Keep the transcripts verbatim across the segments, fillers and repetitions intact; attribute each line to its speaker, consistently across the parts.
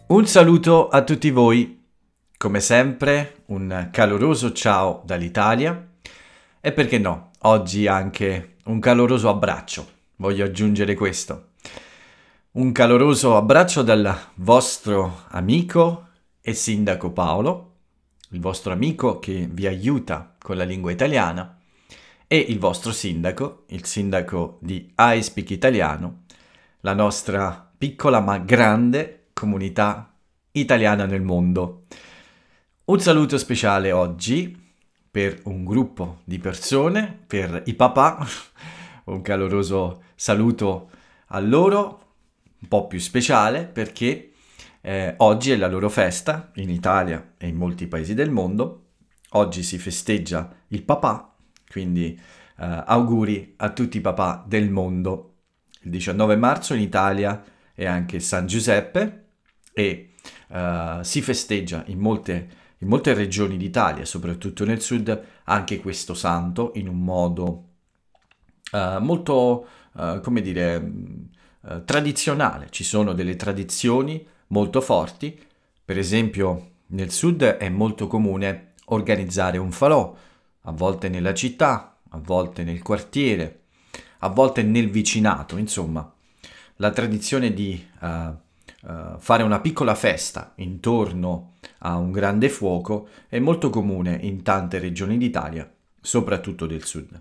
Speaker 1: Un saluto a tutti voi, come sempre un caloroso ciao dall'Italia e perché no, oggi anche un caloroso abbraccio, voglio aggiungere questo. Un caloroso abbraccio dal vostro amico e sindaco Paolo, il vostro amico che vi aiuta con la lingua italiana e il vostro sindaco, il sindaco di I Speak Italiano, la nostra piccola ma grande comunità italiana nel mondo. Un saluto speciale oggi per un gruppo di persone, per i papà, un caloroso saluto a loro, un po' più speciale perché eh, oggi è la loro festa in Italia e in molti paesi del mondo. Oggi si festeggia il papà, quindi eh, auguri a tutti i papà del mondo. Il diciannove marzo in Italia è anche San Giuseppe e Uh, si festeggia in molte, in molte regioni d'Italia, soprattutto nel sud, anche questo santo in un modo uh, molto, uh, come dire, uh, tradizionale. Ci sono delle tradizioni molto forti, per esempio nel sud è molto comune organizzare un falò, a volte nella città, a volte nel quartiere, a volte nel vicinato, insomma. La tradizione di uh, Uh, fare una piccola festa intorno a un grande fuoco è molto comune in tante regioni d'Italia, soprattutto del sud.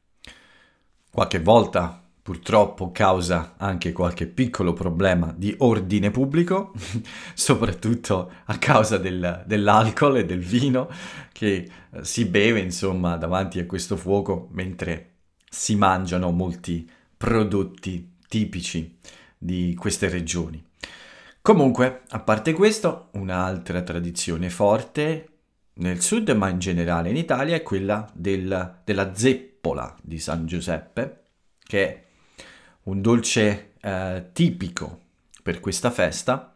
Speaker 1: Qualche volta, purtroppo, causa anche qualche piccolo problema di ordine pubblico, soprattutto a causa del, dell'alcol e del vino che uh, si beve, insomma, davanti a questo fuoco mentre si mangiano molti prodotti tipici di queste regioni. Comunque, a parte questo, un'altra tradizione forte nel sud, ma in generale in Italia, è quella del, della zeppola di San Giuseppe, che è un dolce eh, tipico per questa festa.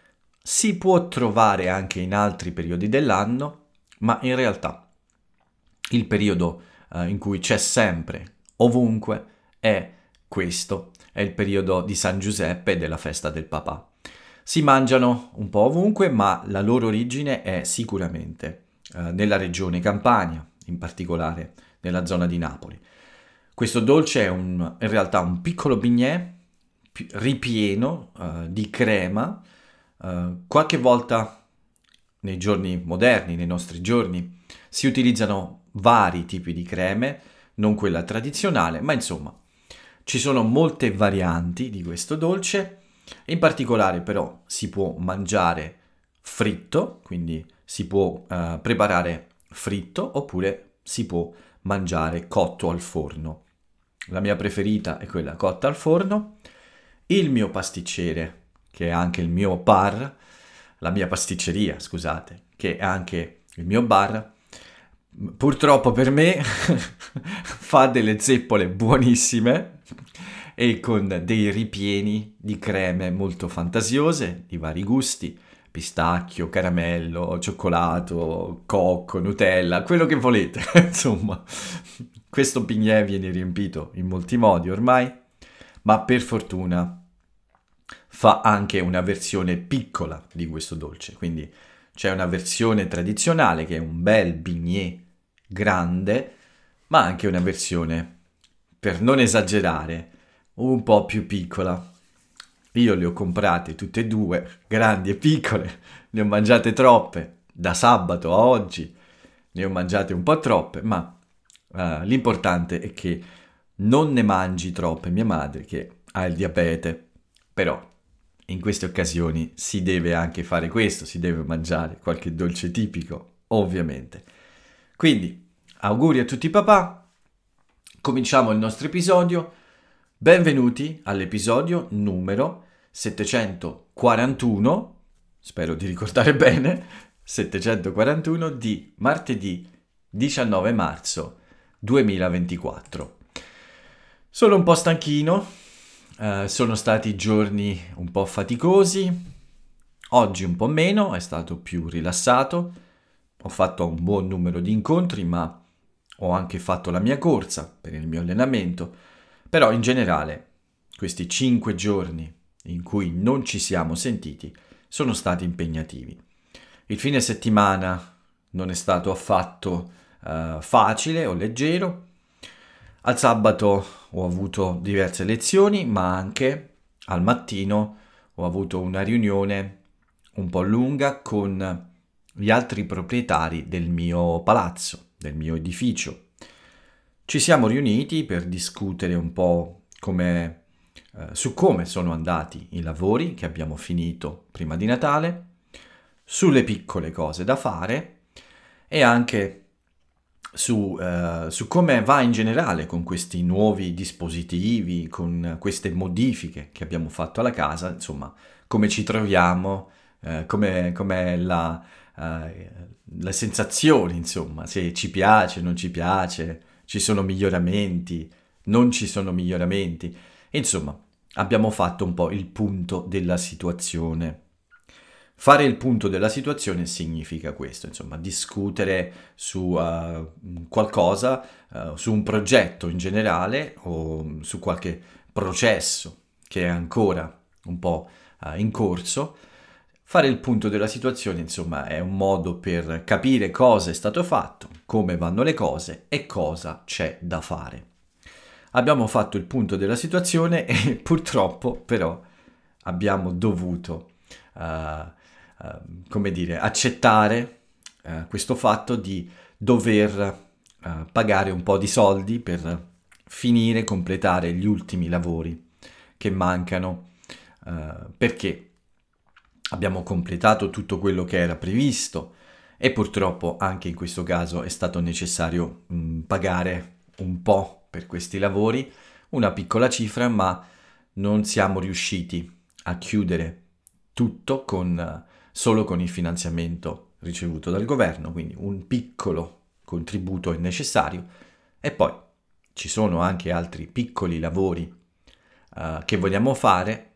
Speaker 1: Si può trovare anche in altri periodi dell'anno, ma in realtà il periodo eh, in cui c'è sempre, ovunque, è questo, è il periodo di San Giuseppe e della festa del papà. Si mangiano un po' ovunque, ma la loro origine è sicuramente eh, nella regione Campania, in particolare nella zona di Napoli. Questo dolce è un, in realtà un piccolo bignè ripieno eh, di crema. Eh, qualche volta nei giorni moderni, nei nostri giorni, si utilizzano vari tipi di creme, non quella tradizionale, ma insomma ci sono molte varianti di questo dolce. In particolare però si può mangiare fritto, quindi si può uh, preparare fritto oppure si può mangiare cotto al forno. La mia preferita è quella cotta al forno. Il mio pasticcere, che è anche il mio bar, la mia pasticceria, scusate, che è anche il mio bar, purtroppo per me fa delle zeppole buonissime e con dei ripieni di creme molto fantasiose, di vari gusti, pistacchio, caramello, cioccolato, cocco, Nutella, quello che volete, insomma. Questo bignè viene riempito in molti modi ormai, ma per fortuna fa anche una versione piccola di questo dolce, quindi c'è una versione tradizionale che è un bel bignè grande, ma anche una versione, per non esagerare, un po' più piccola. Io le ho comprate tutte e due, grandi e piccole, ne ho mangiate troppe, da sabato a oggi ne ho mangiate un po' troppe, ma uh, l'importante è che non ne mangi troppe mia madre che ha il diabete, però in queste occasioni si deve anche fare questo, si deve mangiare qualche dolce tipico, ovviamente. Quindi, auguri a tutti i papà, cominciamo il nostro episodio. Benvenuti all'episodio numero settecentoquarantuno, spero di ricordare bene, settecentoquarantuno di martedì diciannove marzo duemilaventiquattro. Sono un po' stanchino, eh, sono stati giorni un po' faticosi, oggi un po' meno, è stato più rilassato, ho fatto un buon numero di incontri, ma ho anche fatto la mia corsa per il mio allenamento. Però in generale questi cinque giorni in cui non ci siamo sentiti sono stati impegnativi. Il fine settimana non è stato affatto uh, facile o leggero. Al sabato ho avuto diverse lezioni, ma anche al mattino ho avuto una riunione un po' lunga con gli altri proprietari del mio palazzo, del mio edificio. Ci siamo riuniti per discutere un po' come, eh, su come sono andati i lavori che abbiamo finito prima di Natale, sulle piccole cose da fare e anche su, eh, su come va in generale con questi nuovi dispositivi, con queste modifiche che abbiamo fatto alla casa, insomma, come ci troviamo, eh, come com'è la, eh, le sensazioni, insomma, se ci piace, non ci piace, ci sono miglioramenti, non ci sono miglioramenti. Insomma, abbiamo fatto un po' il punto della situazione. Fare il punto della situazione significa questo, insomma, discutere su uh, qualcosa, uh, su un progetto in generale o su qualche processo che è ancora un po' uh, in corso. Fare il punto della situazione, insomma, è un modo per capire cosa è stato fatto, come vanno le cose e cosa c'è da fare. Abbiamo fatto il punto della situazione e purtroppo però abbiamo dovuto uh, Uh, come dire, accettare uh, questo fatto di dover uh, pagare un po' di soldi per finire, completare gli ultimi lavori che mancano, uh, perché abbiamo completato tutto quello che era previsto e purtroppo anche in questo caso è stato necessario mh, pagare un po' per questi lavori, una piccola cifra, ma non siamo riusciti a chiudere tutto con... Uh, solo con il finanziamento ricevuto dal governo, quindi un piccolo contributo è necessario e poi ci sono anche altri piccoli lavori uh, che vogliamo fare,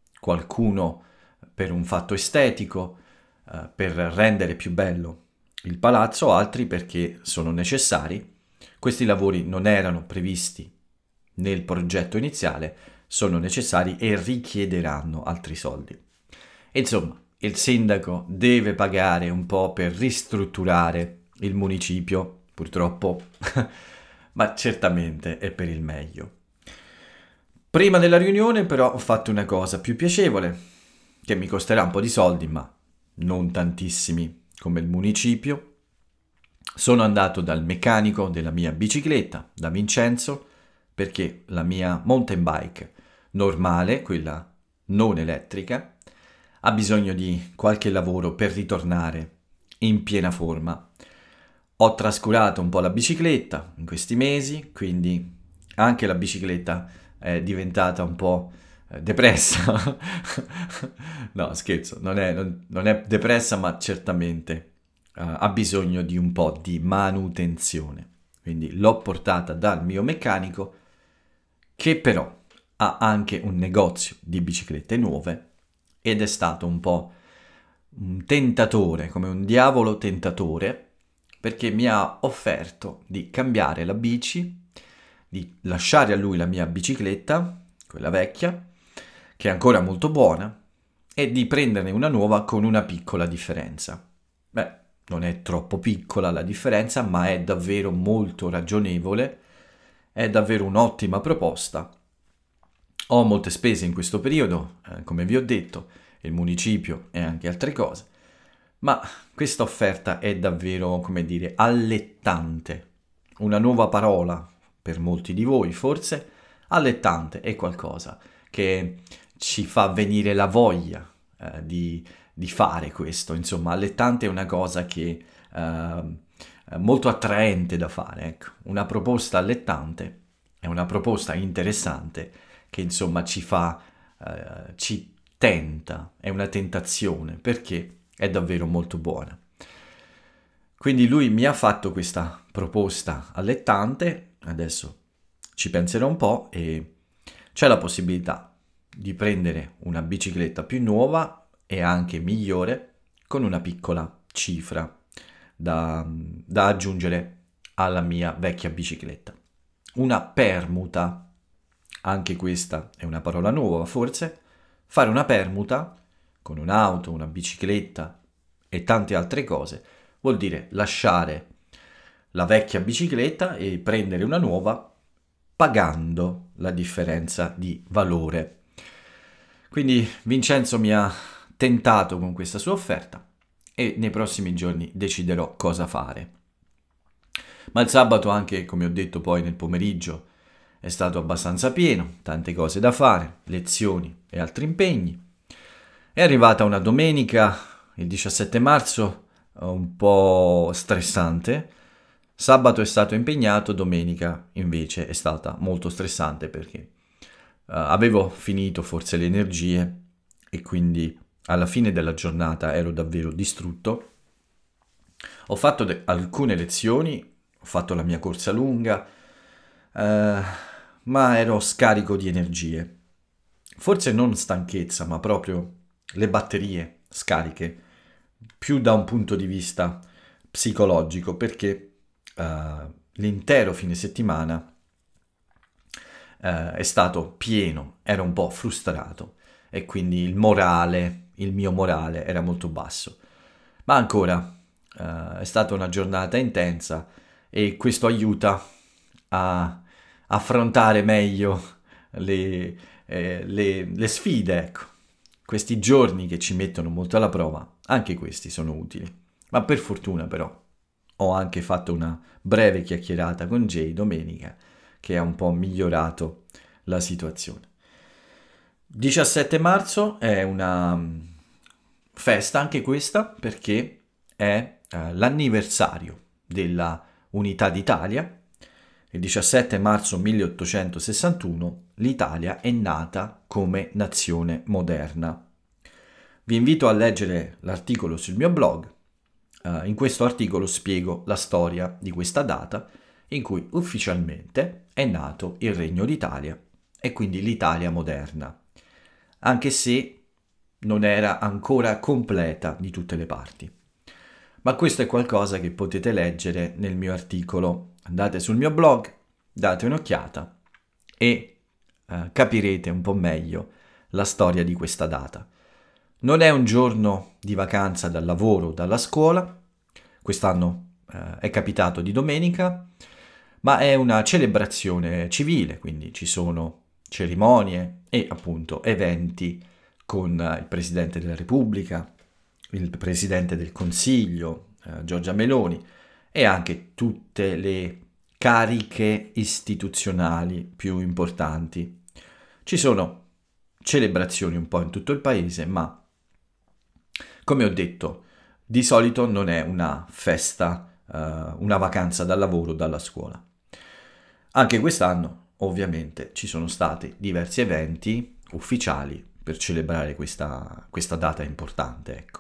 Speaker 1: qualcuno per un fatto estetico, uh, per rendere più bello il palazzo, altri perché sono necessari. Questi lavori non erano previsti nel progetto iniziale, sono necessari e richiederanno altri soldi. Insomma, il sindaco deve pagare un po' per ristrutturare il municipio, purtroppo, ma certamente è per il meglio. Prima della riunione però ho fatto una cosa più piacevole, che mi costerà un po' di soldi, ma non tantissimi come il municipio. Sono andato dal meccanico della mia bicicletta, da Vincenzo, perché la mia mountain bike normale, quella non elettrica, ha bisogno di qualche lavoro per ritornare in piena forma. Ho trascurato un po' la bicicletta in questi mesi, quindi anche la bicicletta è diventata un po' depressa. No, scherzo, non è, non, non è depressa, ma certamente uh, ha bisogno di un po' di manutenzione. Quindi l'ho portata dal mio meccanico, che però ha anche un negozio di biciclette nuove, ed è stato un po' un tentatore, come un diavolo tentatore, perché mi ha offerto di cambiare la bici, di lasciare a lui la mia bicicletta, quella vecchia, che è ancora molto buona, e di prenderne una nuova con una piccola differenza. Beh, non è troppo piccola la differenza, ma è davvero molto ragionevole, è davvero un'ottima proposta. Ho molte spese in questo periodo, eh, come vi ho detto, il municipio e anche altre cose, ma questa offerta è davvero, come dire, allettante. Una nuova parola per molti di voi, forse. Allettante è qualcosa che ci fa venire la voglia eh, di, di fare questo. Insomma, allettante è una cosa che eh, è molto attraente da fare. Ecco. Una proposta allettante è una proposta interessante che insomma ci fa, eh, ci tenta, è una tentazione perché è davvero molto buona. Quindi lui mi ha fatto questa proposta allettante, adesso ci penserò un po' e c'è la possibilità di prendere una bicicletta più nuova e anche migliore con una piccola cifra da, da aggiungere alla mia vecchia bicicletta. Una permuta, anche questa è una parola nuova forse, fare una permuta con un'auto, una bicicletta e tante altre cose, vuol dire lasciare la vecchia bicicletta e prendere una nuova pagando la differenza di valore. Quindi Vincenzo mi ha tentato con questa sua offerta e nei prossimi giorni deciderò cosa fare. Ma il sabato anche, come ho detto poi nel pomeriggio, è stato abbastanza pieno, tante cose da fare, lezioni e altri impegni. È arrivata una domenica, il diciassette marzo, un po' stressante. Sabato è stato impegnato, domenica invece è stata molto stressante perché uh, avevo finito forse le energie e quindi alla fine della giornata ero davvero distrutto. Ho fatto de- alcune lezioni, ho fatto la mia corsa lunga, uh, ma ero scarico di energie. Forse non stanchezza, ma proprio le batterie scariche, più da un punto di vista psicologico, perché Uh, l'intero fine settimana uh, è stato pieno, ero un po' frustrato e quindi il morale, il mio morale era molto basso. Ma ancora uh, è stata una giornata intensa e questo aiuta a affrontare meglio le, eh, le, le sfide, ecco. Questi giorni che ci mettono molto alla prova, anche questi sono utili. Ma per fortuna però ho anche fatto una breve chiacchierata con Jay domenica che ha un po' migliorato la situazione. diciassette marzo è una festa anche questa perché è eh, l'anniversario della Unità d'Italia. Il diciassette marzo milleottocentosessantuno l'Italia è nata come nazione moderna. Vi invito a leggere l'articolo sul mio blog. Uh, in questo articolo spiego la storia di questa data in cui ufficialmente è nato il Regno d'Italia e quindi l'Italia moderna, anche se non era ancora completa di tutte le parti. Ma questo è qualcosa che potete leggere nel mio articolo. Andate sul mio blog, date un'occhiata e uh, capirete un po' meglio la storia di questa data. Non è un giorno di vacanza dal lavoro o dalla scuola, quest'anno eh, è capitato di domenica, ma è una celebrazione civile, quindi ci sono cerimonie e appunto eventi con il Presidente della Repubblica, il Presidente del Consiglio, eh, Giorgia Meloni, e anche tutte le cariche istituzionali più importanti. Ci sono celebrazioni un po' in tutto il paese, ma come ho detto, di solito non è una festa, uh, una vacanza dal lavoro o dalla scuola. Anche quest'anno, ovviamente, ci sono stati diversi eventi ufficiali per celebrare questa, questa data importante, ecco.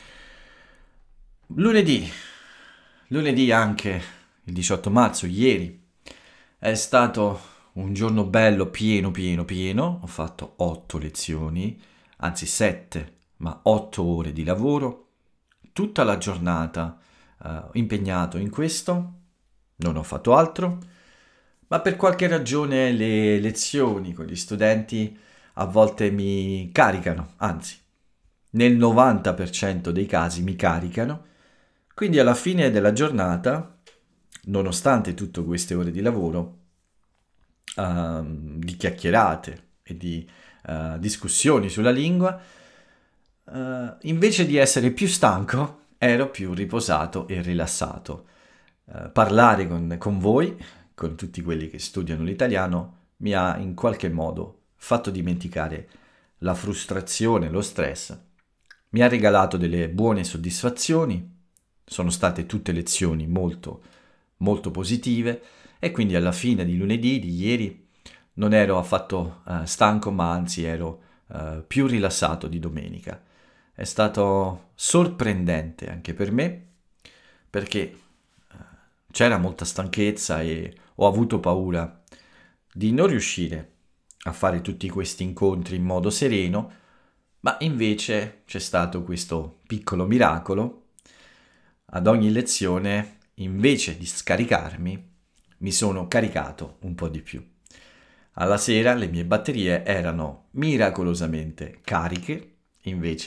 Speaker 1: Lunedì, lunedì anche il diciotto marzo, ieri, è stato un giorno bello, pieno, pieno, pieno. Ho fatto otto lezioni, anzi sette, ma otto ore di lavoro, tutta la giornata uh, impegnato in questo, non ho fatto altro, ma per qualche ragione le lezioni con gli studenti a volte mi caricano, anzi, nel novanta per cento dei casi mi caricano, quindi alla fine della giornata, nonostante tutte queste ore di lavoro, uh, di chiacchierate e di uh, discussioni sulla lingua, Uh, invece di essere più stanco, ero più riposato e rilassato. Uh, parlare con, con voi, con tutti quelli che studiano l'italiano, mi ha in qualche modo fatto dimenticare la frustrazione, lo stress. Mi ha regalato delle buone soddisfazioni, sono state tutte lezioni molto, molto positive e quindi alla fine di lunedì, di ieri, non ero affatto uh, stanco, ma anzi ero uh, più rilassato di domenica. È stato sorprendente anche per me perché c'era molta stanchezza e ho avuto paura di non riuscire a fare tutti questi incontri in modo sereno, ma invece c'è stato questo piccolo miracolo. Ad ogni lezione, invece di scaricarmi, mi sono caricato un po' di più. Alla sera le mie batterie erano miracolosamente cariche, invece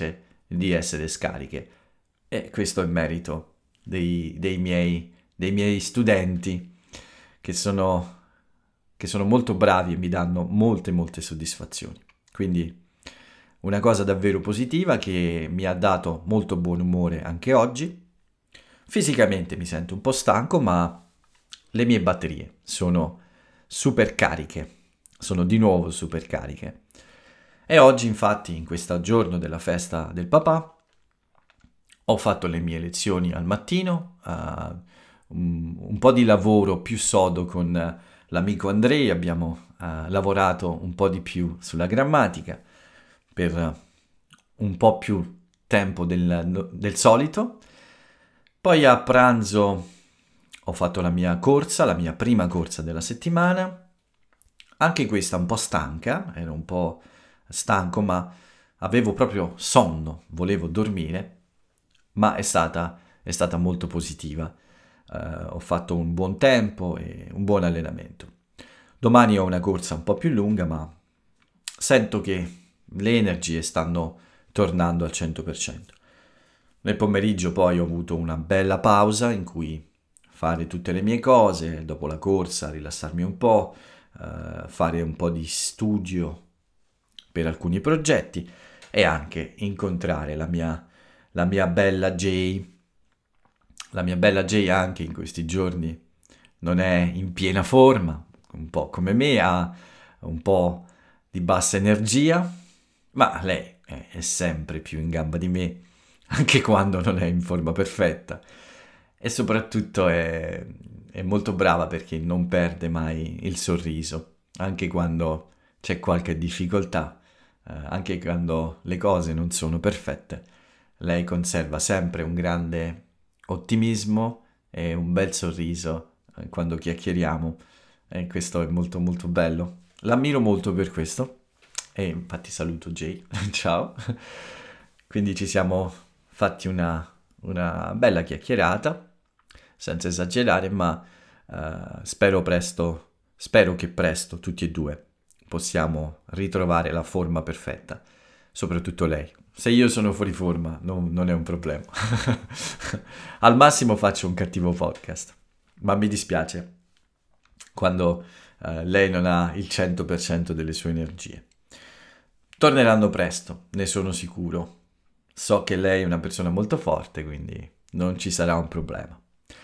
Speaker 1: di essere scariche. E questo è merito dei, dei, miei, dei miei studenti che sono, che sono molto bravi e mi danno molte molte soddisfazioni. Quindi una cosa davvero positiva che mi ha dato molto buon umore anche oggi. Fisicamente mi sento un po' stanco, ma le mie batterie sono super cariche, sono di nuovo super cariche. E oggi, infatti, in questo giorno della festa del papà, ho fatto le mie lezioni al mattino, uh, un, un po' di lavoro più sodo con uh, l'amico Andrei, abbiamo uh, lavorato un po' di più sulla grammatica per uh, un po' più tempo del, del solito. Poi a pranzo ho fatto la mia corsa, la mia prima corsa della settimana, anche questa un po' stanca, ero un po' stanco, ma avevo proprio sonno, volevo dormire, ma è stata, è stata molto positiva. Uh, ho fatto un buon tempo e un buon allenamento. Domani ho una corsa un po' più lunga, ma sento che le energie stanno tornando al cento per cento. Nel pomeriggio poi ho avuto una bella pausa in cui fare tutte le mie cose, dopo la corsa rilassarmi un po', uh, fare un po' di studio per alcuni progetti e anche incontrare la mia, la mia bella Jay. La mia bella Jay anche in questi giorni non è in piena forma, un po' come me, ha un po' di bassa energia, ma lei è sempre più in gamba di me, anche quando non è in forma perfetta. E soprattutto è, è molto brava perché non perde mai il sorriso, anche quando c'è qualche difficoltà, eh, anche quando le cose non sono perfette. Lei conserva sempre un grande ottimismo e un bel sorriso eh, quando chiacchieriamo, e questo è molto molto bello. L'ammiro molto per questo e infatti saluto Jay, ciao. Quindi ci siamo fatti una, una bella chiacchierata, senza esagerare, ma uh, spero presto, spero che presto tutti e due possiamo ritrovare la forma perfetta, soprattutto lei. Se io sono fuori forma non, non è un problema. Al massimo faccio un cattivo podcast, ma mi dispiace quando uh, lei non ha il cento per cento delle sue energie. Torneranno presto, ne sono sicuro. So che lei è una persona molto forte, quindi non ci sarà un problema.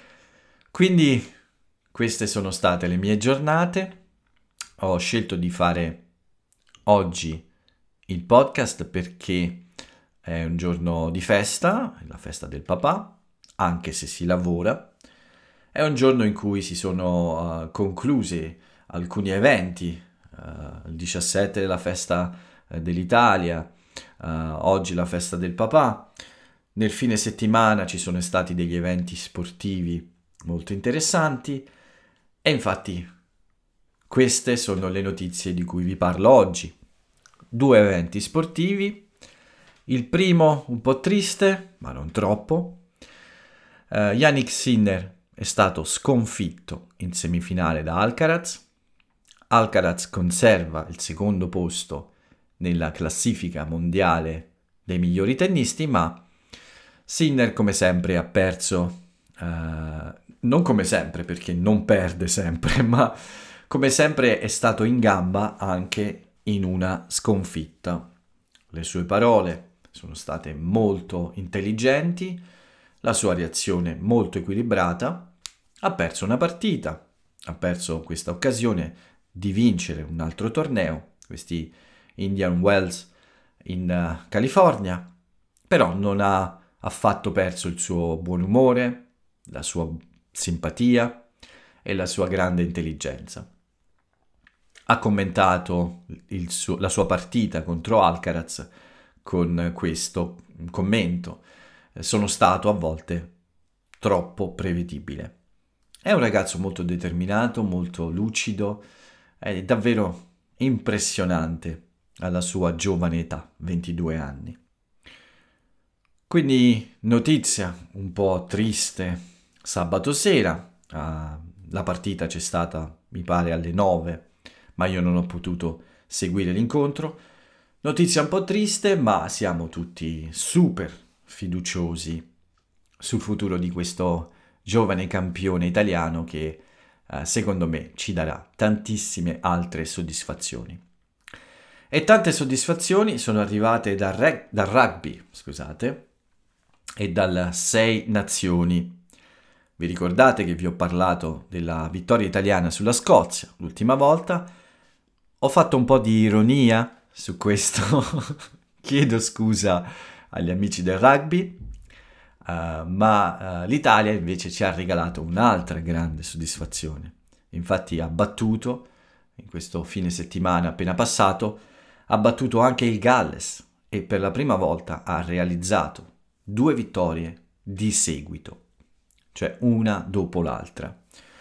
Speaker 1: Quindi queste sono state le mie giornate. Ho scelto di fare oggi il podcast perché è un giorno di festa, la festa del papà, anche se si lavora. È un giorno in cui si sono uh, conclusi alcuni eventi, uh, il diciassette la festa uh, dell'Italia, uh, oggi la festa del papà. Nel fine settimana ci sono stati degli eventi sportivi molto interessanti e infatti queste sono le notizie di cui vi parlo oggi. Due eventi sportivi, il primo un po' triste, ma non troppo. Uh, Jannik Sinner è stato sconfitto in semifinale da Alcaraz. Alcaraz conserva il secondo posto nella classifica mondiale dei migliori tennisti, ma Sinner come sempre ha perso, uh, non come sempre perché non perde sempre, ma come sempre è stato in gamba anche in una sconfitta. Le sue parole sono state molto intelligenti, la sua reazione molto equilibrata, ha perso una partita, ha perso questa occasione di vincere un altro torneo, questi Indian Wells in uh, California, però non ha affatto perso il suo buon umore, la sua simpatia e la sua grande intelligenza. Ha commentato il suo, la sua partita contro Alcaraz con questo commento: sono stato a volte troppo prevedibile. È un ragazzo molto determinato, molto lucido, è davvero impressionante alla sua giovane età, ventidue anni. Quindi notizia un po' triste sabato sera, uh, la partita c'è stata mi pare alle nove, ma io non ho potuto seguire l'incontro. Notizia un po' triste, ma siamo tutti super fiduciosi sul futuro di questo giovane campione italiano che eh, secondo me ci darà tantissime altre soddisfazioni. E tante soddisfazioni sono arrivate dal, reg- dal rugby, scusate, e dal Sei Nazioni. Vi ricordate che vi ho parlato della vittoria italiana sulla Scozia l'ultima volta? Ho fatto un po' di ironia su questo, chiedo scusa agli amici del rugby, uh, ma uh, l'Italia invece ci ha regalato un'altra grande soddisfazione. Infatti ha battuto, in questo fine settimana appena passato, ha battuto anche il Galles e per la prima volta ha realizzato due vittorie di seguito, cioè una dopo l'altra.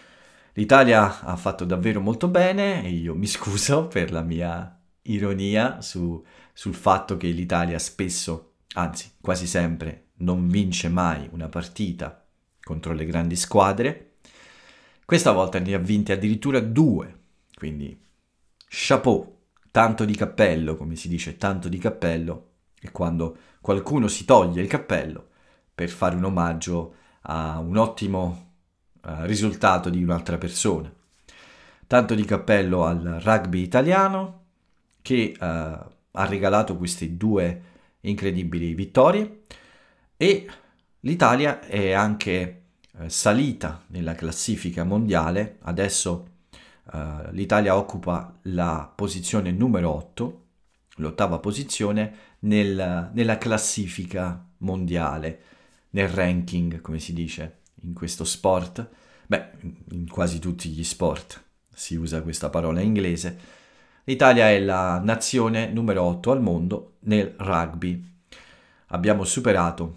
Speaker 1: L'Italia ha fatto davvero molto bene e io mi scuso per la mia ironia su, sul fatto che l'Italia spesso, anzi quasi sempre, non vince mai una partita contro le grandi squadre. Questa volta ne ha vinte addirittura due, quindi chapeau, tanto di cappello, come si dice, tanto di cappello, e quando qualcuno si toglie il cappello per fare un omaggio a un ottimo uh, risultato di un'altra persona. Tanto di cappello al rugby italiano che uh, ha regalato queste due incredibili vittorie e l'Italia è anche uh, salita nella classifica mondiale. Adesso uh, l'Italia occupa la posizione numero otto, l'ottava posizione nel, nella classifica mondiale, nel ranking, come si dice in questo sport. Beh, in quasi tutti gli sport si usa questa parola in inglese. L'Italia è la nazione numero otto al mondo nel rugby. Abbiamo superato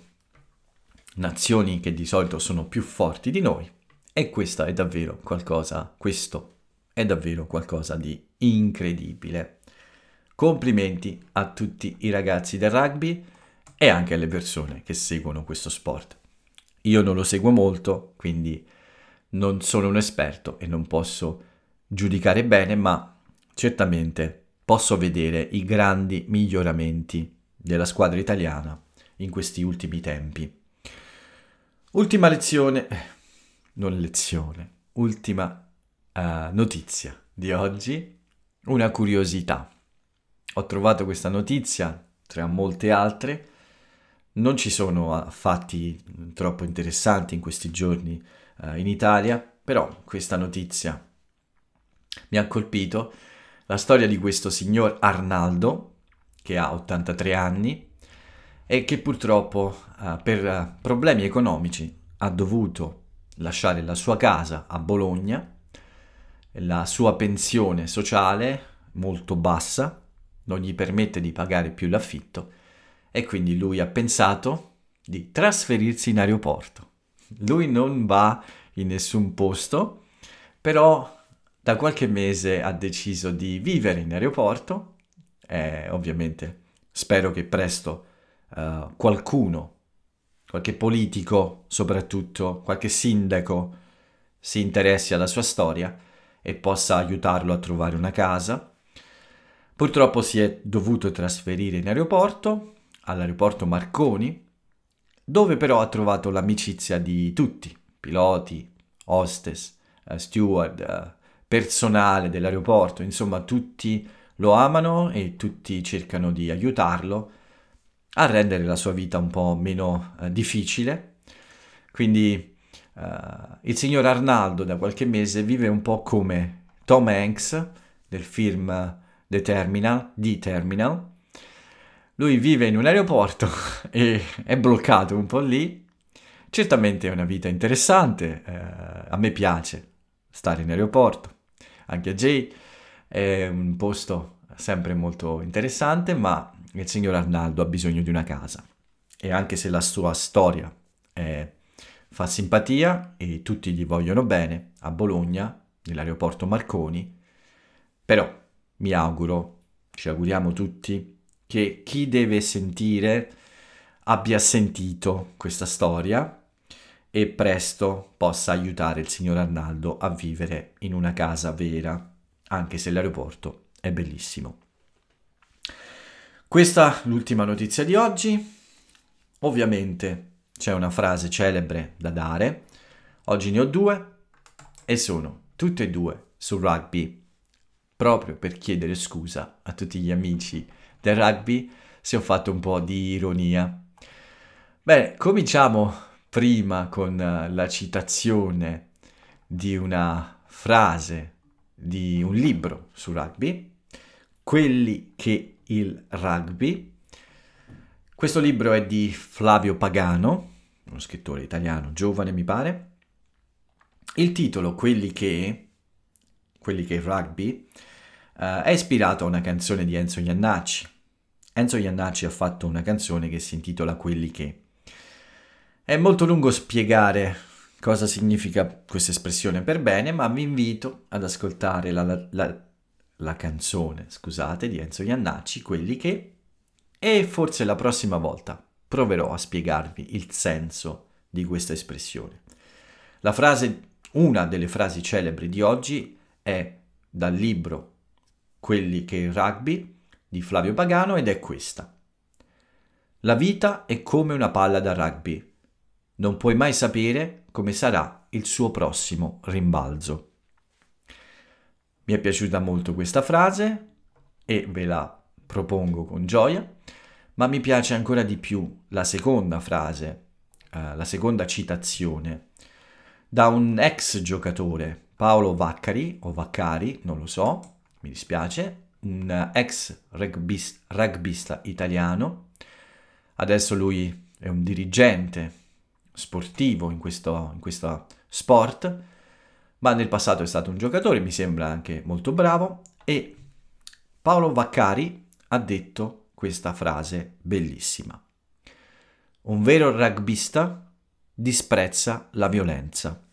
Speaker 1: nazioni che di solito sono più forti di noi e questo è davvero qualcosa, questo è davvero qualcosa di incredibile. Complimenti a tutti i ragazzi del rugby e anche alle persone che seguono questo sport. Io non lo seguo molto, quindi non sono un esperto e non posso giudicare bene, ma certamente posso vedere i grandi miglioramenti della squadra italiana in questi ultimi tempi. Ultima lezione, non lezione, ultima uh, notizia di oggi, una curiosità. Ho trovato questa notizia tra molte altre. Non ci sono fatti troppo interessanti in questi giorni uh, in Italia, però questa notizia mi ha colpito. La storia di questo signor Arnaldo, che ha ottantatré anni e che purtroppo uh, per uh, problemi economici ha dovuto lasciare la sua casa a Bologna, la sua pensione sociale molto bassa, non gli permette di pagare più l'affitto e quindi lui ha pensato di trasferirsi in aeroporto. Lui non va in nessun posto, però da qualche mese ha deciso di vivere in aeroporto e ovviamente spero che presto uh, qualcuno, qualche politico soprattutto, qualche sindaco si interessi alla sua storia e possa aiutarlo a trovare una casa. Purtroppo si è dovuto trasferire in aeroporto, all'aeroporto Marconi, dove però ha trovato l'amicizia di tutti, piloti, hostess, uh, steward, uh, personale dell'aeroporto, insomma tutti lo amano e tutti cercano di aiutarlo a rendere la sua vita un po' meno uh, difficile. Quindi uh, il signor Arnaldo da qualche mese vive un po' come Tom Hanks del film The Terminal, The Terminal. Lui vive in un aeroporto e è bloccato un po' lì. Certamente è una vita interessante, eh, a me piace stare in aeroporto, anche a Jay è un posto sempre molto interessante, ma il signor Arnaldo ha bisogno di una casa e anche se la sua storia è, fa simpatia e tutti gli vogliono bene a Bologna, nell'aeroporto Marconi, però mi auguro, ci auguriamo tutti, che chi deve sentire abbia sentito questa storia e presto possa aiutare il signor Arnaldo a vivere in una casa vera, anche se l'aeroporto è bellissimo. Questa è l'ultima notizia di oggi. Ovviamente c'è una frase celebre da dare. Oggi ne ho due e sono tutte e due sul rugby, proprio per chiedere scusa a tutti gli amici del rugby se ho fatto un po' di ironia. Bene, cominciamo prima con la citazione di una frase di un libro sul rugby, Quelli che il rugby. Questo libro è di Flavio Pagano, uno scrittore italiano giovane mi pare. Il titolo, Quelli che, quelli che il rugby, uh, è ispirato a una canzone di Enzo Jannacci. Enzo Jannacci ha fatto una canzone che si intitola Quelli che. È molto lungo spiegare cosa significa questa espressione per bene, ma vi invito ad ascoltare la, la, la, la canzone, scusate, di Enzo Jannacci, Quelli che, e forse la prossima volta proverò a spiegarvi il senso di questa espressione. La frase, una delle frasi celebri di oggi è dal libro Quelli che il rugby di Flavio Pagano ed è questa: la vita è come una palla da rugby. Non puoi mai sapere come sarà il suo prossimo rimbalzo. Mi è piaciuta molto questa frase e ve la propongo con gioia, ma mi piace ancora di più la seconda frase, eh, la seconda citazione, da un ex giocatore, Paolo Vaccari, o Vaccari, non lo so, mi dispiace, un ex rugbista, rugbista italiano. Adesso lui è un dirigente sportivo in questo, in questo sport, ma nel passato è stato un giocatore, mi sembra anche molto bravo, e Paolo Vaccari ha detto questa frase bellissima: un vero rugbista disprezza la violenza.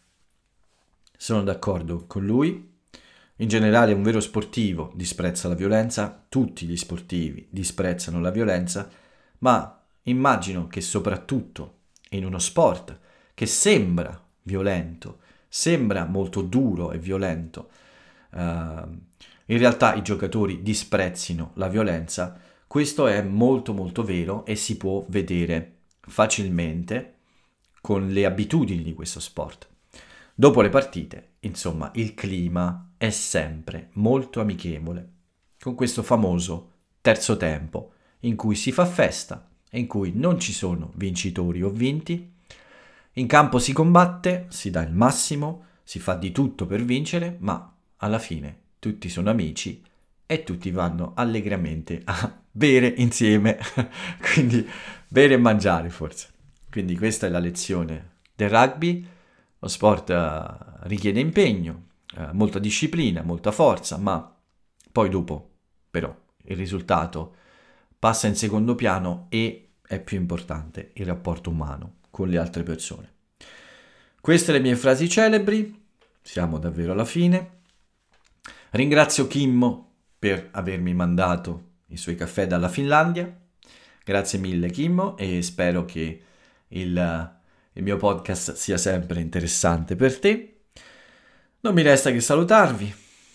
Speaker 1: Sono d'accordo con lui. In generale un vero sportivo disprezza la violenza, tutti gli sportivi disprezzano la violenza, ma immagino che soprattutto in uno sport che sembra violento, sembra molto duro e violento, uh, in realtà i giocatori disprezzino la violenza. Questo è molto molto vero e si può vedere facilmente con le abitudini di questo sport. Dopo le partite, insomma, il clima è sempre molto amichevole, con questo famoso terzo tempo in cui si fa festa, in cui non ci sono vincitori o vinti, in campo si combatte, si dà il massimo, si fa di tutto per vincere, ma alla fine tutti sono amici e tutti vanno allegramente a bere insieme, quindi bere e mangiare forse. Quindi questa è la lezione del rugby. Lo sport uh, richiede impegno, uh, molta disciplina, molta forza, ma poi dopo però il risultato passa in secondo piano e è più importante il rapporto umano con le altre persone. Queste le mie frasi celebri, siamo davvero alla fine. Ringrazio Kimmo per avermi mandato i suoi caffè dalla Finlandia. Grazie mille Kimmo e spero che il, il mio podcast sia sempre interessante per te. Non mi resta che salutarvi,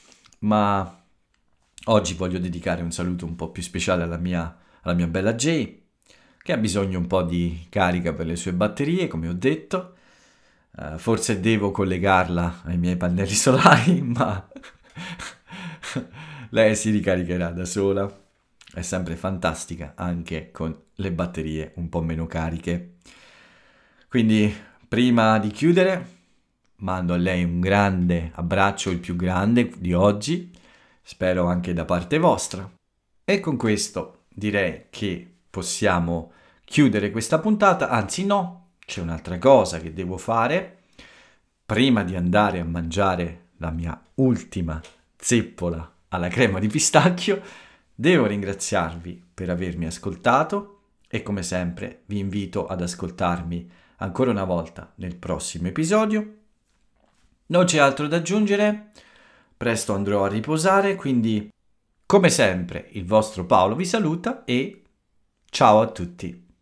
Speaker 1: ma oggi voglio dedicare un saluto un po' più speciale alla mia, alla mia bella Jay, che ha bisogno un po' di carica per le sue batterie, come ho detto. Uh, forse devo collegarla ai miei pannelli solari, ma lei si ricaricherà da sola. È sempre fantastica, anche con le batterie un po' meno cariche. Quindi, prima di chiudere, mando a lei un grande abbraccio, il più grande di oggi, spero anche da parte vostra. E con questo direi che possiamo chiudere questa puntata, anzi no, c'è un'altra cosa che devo fare. Prima di andare a mangiare la mia ultima zeppola alla crema di pistacchio, devo ringraziarvi per avermi ascoltato e come sempre vi invito ad ascoltarmi ancora una volta nel prossimo episodio. Non c'è altro da aggiungere, presto andrò a riposare, quindi come sempre il vostro Paolo vi saluta e ciao a tutti.